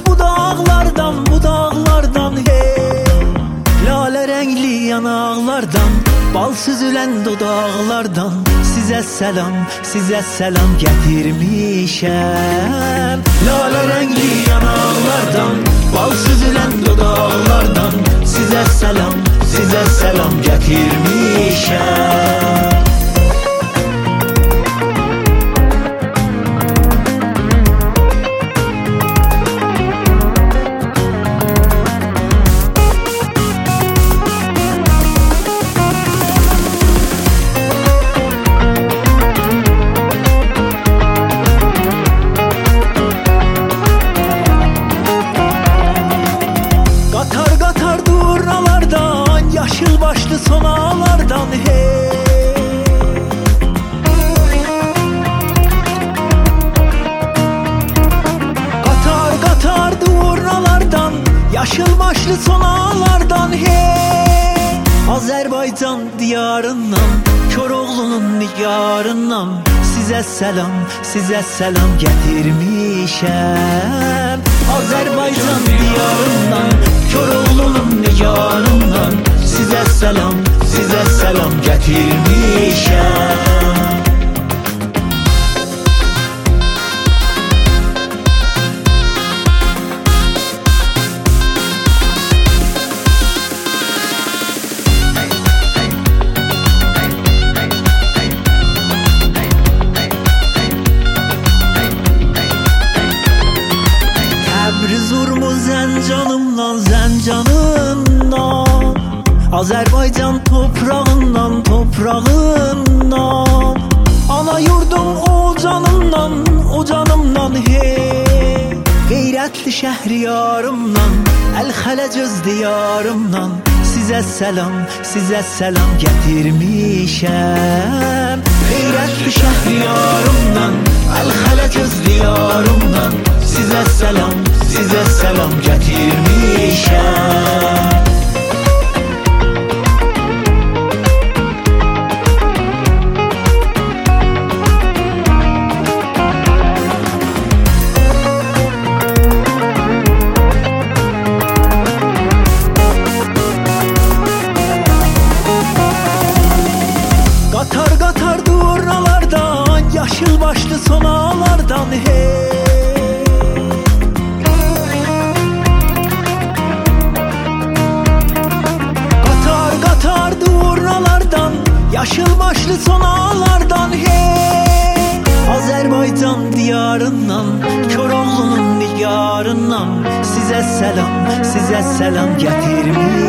bu dağlardan hey. Lale renkli yanaklardan, bal süzülen dodaqlardan Sizə səlam gətirmişəm. Lale renkli yanaklardan, bal süzülen dodaqlardan Sizə səlam gətirmişəm. Yaşıl başlı sonalardan hey. Qatar durnalardan, yaşıl başlı sonalardan hey. Azərbaycan diyarından, Koroğlunun nigarından Sizə səlam gətirmişəm. Azərbaycan diyarından, Koroğlunun nigarından Sizə səlam gətirmişəm. Təbriz Urmuz Zəncanımdan Azərbaycan toprağından Ana yurdum o canımdan hey. Qeyrətli şəhriyarımdan, Əl-Xələc öz diyarımdan Sizə səlam gətirmişəm. Qeyrətli şəhriyarımdan, Əl-Xələc öz diyarımdan Sizə səlam gətirmişəm. Qatar durnalardan, yaşıl başlı sonalardan hey. Qatar durnalardan, yaşıl başlı sonalardan hey. Azərbaycan diyarından, Koroğlunun nigarından Sizə səlam gətirmişəm.